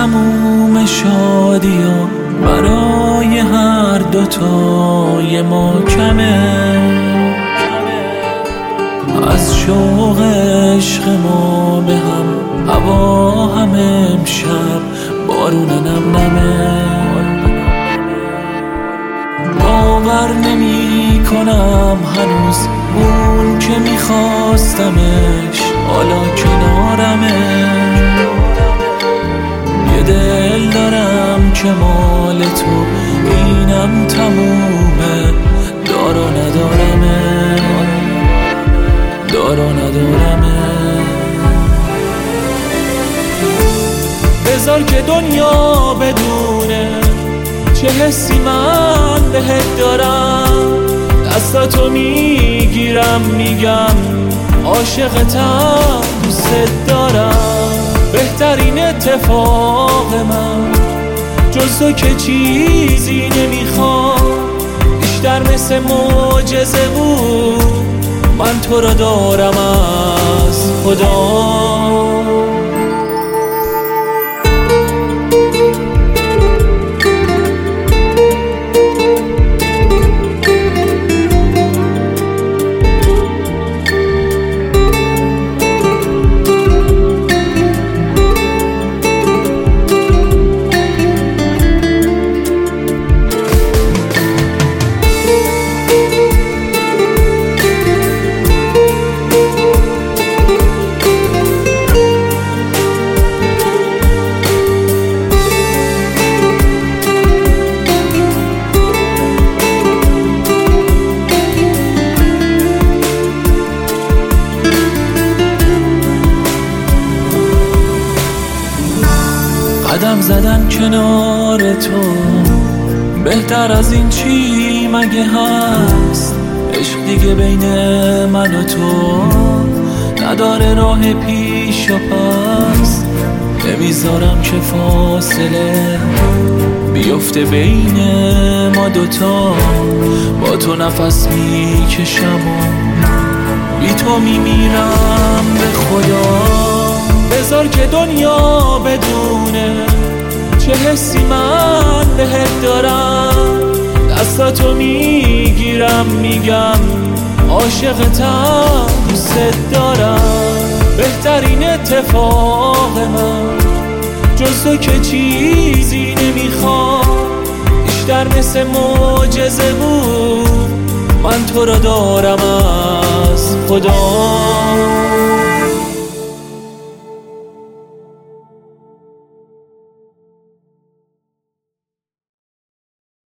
تموم شادی‌ها برای هر دوتای ما کمه. از شوق عشق ما به هم هوا هم امشب بارون نم نمه. باور نمی کنم هنوز اون که میخواستمش حالا کنارمه. یه دل دارم که مال تو اینم تمومه، دارا ندارمه، دارا ندارمه. بذار که دنیا بدونه چه حسی من بهت دارم. دستاتو میگیرم میگم عاشقتم، دوست دارم. بهترین اتفاق من جز تو که چیزی نمیخوام. بیشتر مثل معجزه بود من تو را دارم از خدا. قدم زدن کنار تو بهتر از این چی مگه هست؟ عشق دیگه بین من و تو نداره راه پیش و پس. نمیذارم که فاصله بیفته بین ما دوتا. با تو نفس میکشم و بی تو میمیرم به خدا. بذار که دنیا بدونه چه حسی من بهت دارم. دستاتو میگیرم میگم عاشقتم، دوست دارم. بهترین اتفاق من جز تو که چیزی نمیخوام. بیشتر مثل معجزه بود من تو را دارم از خدا.